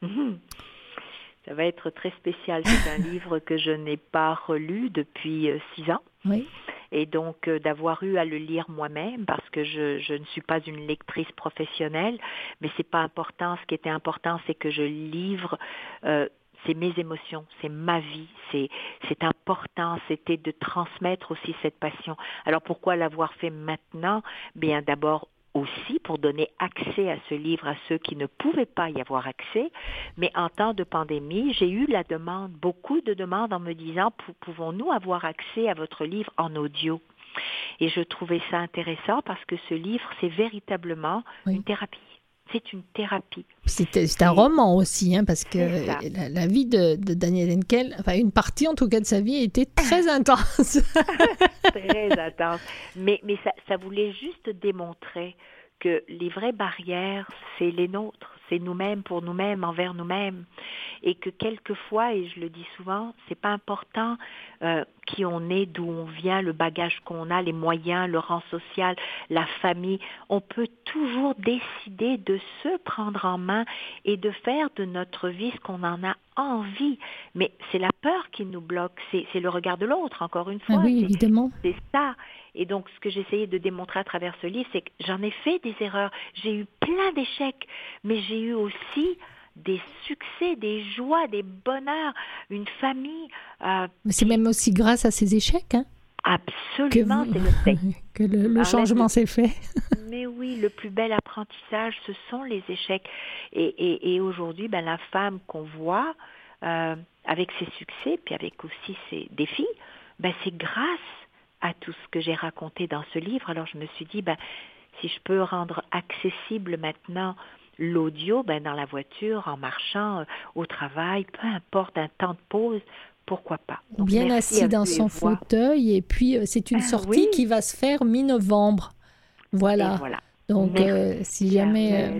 Ça va être très spécial. C'est un livre que je n'ai pas relu depuis 6 ans. Oui. Et donc d'avoir eu à le lire moi-même, parce que je ne suis pas une lectrice professionnelle, mais c'est pas important. Ce qui était important, c'est que je livre, c'est mes émotions, c'est ma vie, c'est important, c'était de transmettre aussi cette passion. Alors pourquoi l'avoir fait maintenant? Bien d'abord aussi pour donner accès à ce livre à ceux qui ne pouvaient pas y avoir accès, mais en temps de pandémie, j'ai eu beaucoup de demandes en me disant pouvons-nous avoir accès à votre livre en audio? Et je trouvais ça intéressant parce que ce livre, c'est véritablement une thérapie. C'est une thérapie. C'est un roman aussi, hein, parce que la vie de Daniel Henkel, enfin une partie en tout cas de sa vie, a été très intense. Très intense. Mais ça voulait juste démontrer que les vraies barrières, c'est les nôtres. C'est nous-mêmes pour nous-mêmes, envers nous-mêmes. Et que quelquefois, et je le dis souvent, c'est pas important qui on est, d'où on vient, le bagage qu'on a, les moyens, le rang social, la famille. On peut toujours décider de se prendre en main et de faire de notre vie ce qu'on en a envie. Mais c'est la peur qui nous bloque, c'est le regard de l'autre, encore une fois. Oui, évidemment. C'est ça. Et donc, ce que j'essayais de démontrer à travers ce livre, c'est que j'en ai fait des erreurs. J'ai eu plein d'échecs, mais j'ai eu aussi des succès, des joies, des bonheurs, une famille. Mais c'est même aussi grâce à ces échecs, hein, absolument, que le changement s'est fait. Mais oui, le plus bel apprentissage, ce sont les échecs. Et aujourd'hui, la femme qu'on voit, avec ses succès, puis avec aussi ses défis, c'est grâce à tout ce que j'ai raconté dans ce livre. Alors je me suis dit, si je peux rendre accessible maintenant l'audio, dans la voiture, en marchant, au travail, peu importe, un temps de pause, pourquoi pas. Donc, bien assis dans son fauteuil, et puis c'est une sortie qui va se faire mi-novembre. Voilà. Donc, si jamais...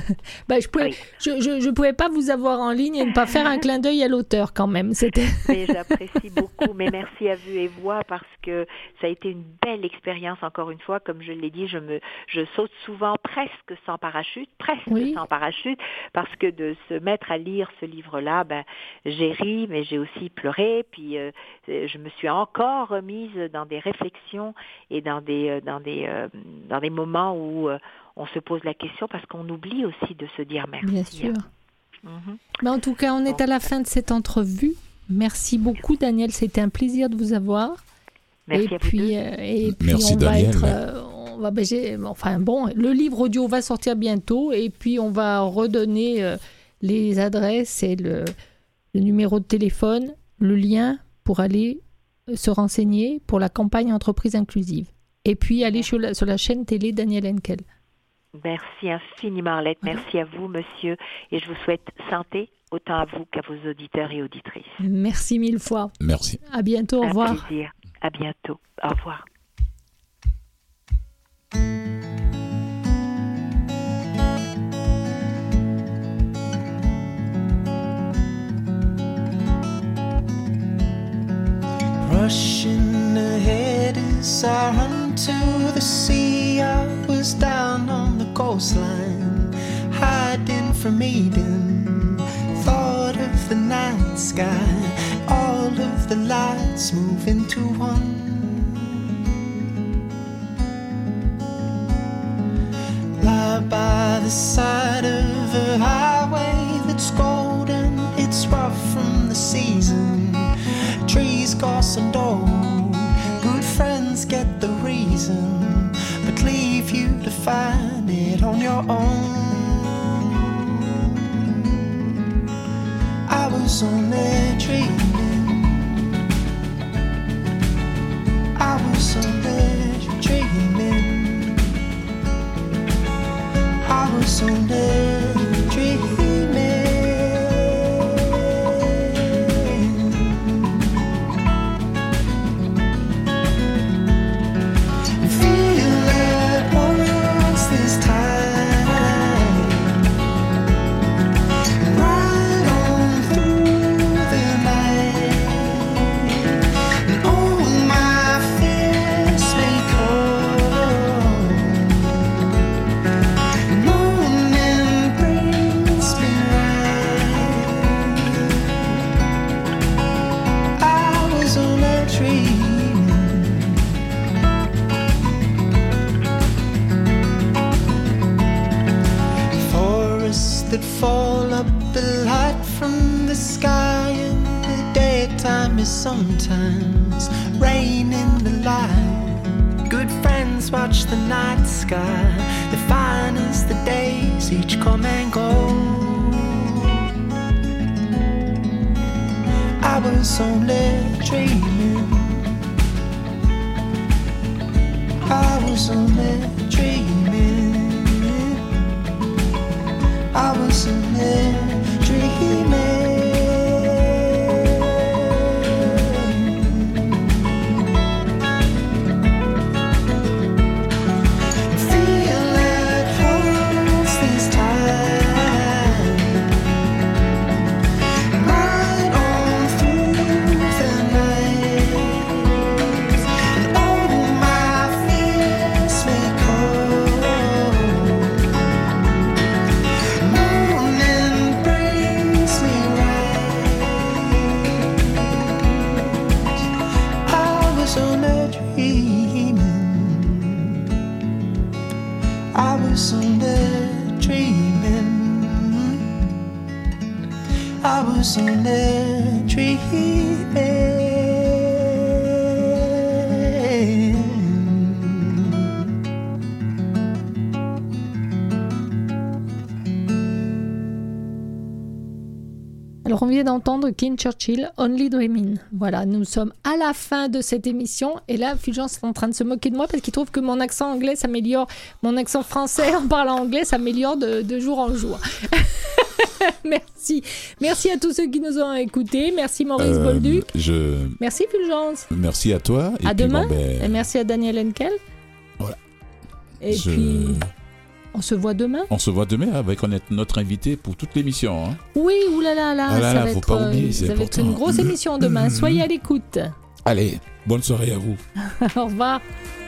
je pouvais pas vous avoir en ligne et ne pas faire un clin d'œil à l'auteur quand même. Mais j'apprécie beaucoup. Mais merci à Vues et Voix parce que ça a été une belle expérience, encore une fois. Comme je l'ai dit, je saute souvent presque sans parachute, parce que de se mettre à lire ce livre-là, j'ai ri, mais j'ai aussi pleuré. Puis je me suis encore remise dans des réflexions et dans des moments où on se pose la question parce qu'on oublie aussi de se dire merci. Bien sûr. Mais en tout cas, on est à la fin de cette entrevue. Merci beaucoup, Daniel. C'était un plaisir de vous avoir. Merci à vous deux. Et puis merci, on Daniel. va être... le livre audio va sortir bientôt et puis on va redonner les adresses et le numéro de téléphone, le lien pour aller se renseigner pour la campagne Entreprise Inclusive. Et puis, allez sur la chaîne télé Daniel Henkel. Merci infiniment, Arlette. Merci à vous, monsieur. Et je vous souhaite santé, autant à vous qu'à vos auditeurs et auditrices. Merci 1000 fois. Merci. À bientôt. Au revoir. Un plaisir. À bientôt. Au revoir. Rushing ahead as I run to the sea. I was down on the coastline, hiding from Eden. Thought of the night sky, all of the lights move into one. Lie by the side of a highway that's golden. It's rough from the season. Trees goss and old, good friends get the reason, but leave you to find it on your own. I was was only dreaming. I was only dreaming. I was only dreaming. That fall up a light from the sky in the daytime is sometimes rain in the light. Good friends watch the night sky. The fine as the days each come and go. I was only dreaming. I was only dreaming. I was only dreaming. Feel it holds this time, right on through the night, and all my fears may cold. I was only dreaming. I was only dreaming. Alors on vient d'entendre King Churchill, Only Dreaming. Voilà, nous sommes à la fin de cette émission et là Fulgence est en train de se moquer de moi parce qu'il trouve que mon accent anglais s'améliore, mon accent français en parlant anglais s'améliore de jour en jour. Merci à tous ceux qui nous ont écoutés. Merci Maurice Bolduc. Merci Fulgence. Merci à toi. Et à demain. Et merci à Daniel Henkel. Voilà. Et puis... On se voit demain. On se voit demain avec notre invité pour toute l'émission. Hein. Oui, oulala, ça va faut être, pas oublier, c'est ça va être une grosse émission demain. Soyez à l'écoute. Allez, bonne soirée à vous. Au revoir.